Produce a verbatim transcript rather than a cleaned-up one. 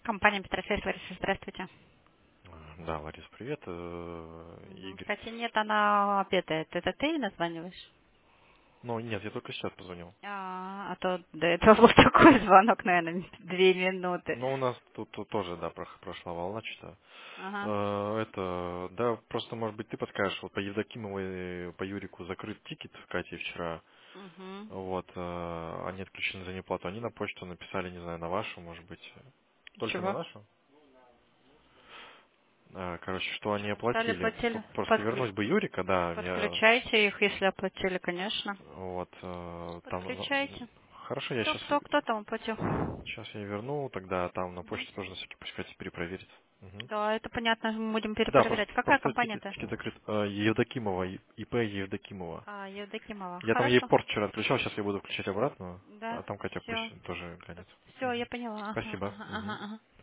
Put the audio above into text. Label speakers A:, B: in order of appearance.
A: Компания Петрофеев, Лариса, здравствуйте.
B: Да, Ларис, привет. э,
A: Мгм.
B: Игорь.
A: Кстати, нет, она обедает. Это ты ей названиваешь?
B: Ну, нет, я только сейчас позвонил.
A: А, а то до этого был такой звонок, наверное, две минуты.
B: Ну, у нас тут, тут тоже, да, прох- прошла волна что-то.
A: Ага.
B: Э, Это, да, просто, может быть, ты подскажешь, вот по Евдокимовой, по Юрику закрыт тикет в Кате вчера.
A: Угу.
B: Вот, э, они отключены за неплату. Они на почту написали, не знаю, на вашу, может быть. Только на
A: Чего?
B: нашу? Э, Короче, что они
A: Стали
B: оплатили. П-
A: платили?
B: Просто
A: Подклю-
B: вернуть бы Юрика, да, мне,
A: Подключайте их, если оплатили, конечно.
B: вот, э, там, ну,
A: Подключайте.
B: хорошо, я
A: Кто,
B: сейчас
A: кто, кто там оплатил?
B: Сейчас я верну, тогда там на
A: Мгм.
B: почте тоже на всякий пускай перепроверит. Мгм.
A: Да, это понятно, мы будем
B: Да, просто,
A: перепроверять. Какая
B: просто тикет,
A: компания-то?
B: тикет закрыт. Э, Евдокимова, И- ИП Евдокимова.
A: А, Евдокимова.
B: Я там ей
A: Хорошо.
B: порт вчера отключал, сейчас я буду включать обратно,
A: Да,
B: а там Катя
A: все.
B: пусть тоже глянет.
A: Все, я
B: Мгм.
A: поняла. Ага,
B: Спасибо.
A: ага, ага,
B: Мгм.
A: ага.